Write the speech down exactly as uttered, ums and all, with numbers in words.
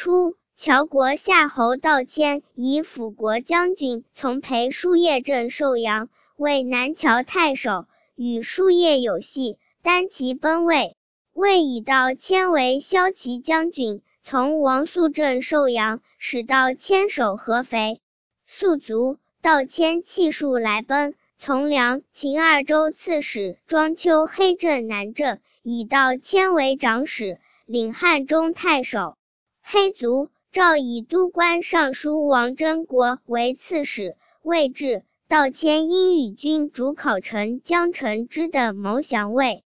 初，乔国夏侯道迁以辅国将军，从裴叔夜镇寿阳，为南谯太守，与叔夜有隙，单骑奔魏。魏以道迁为骁骑将军，从王肃镇寿阳，使道迁守合肥。肃卒，道迁弃戍来奔，从梁、秦二州刺史，庄丘黑镇南郑，以道迁为长史，领汉中太守。黑卒，诏以都官尚书王真国为刺史。魏至，道迁因与军主考城江城之的谋降魏。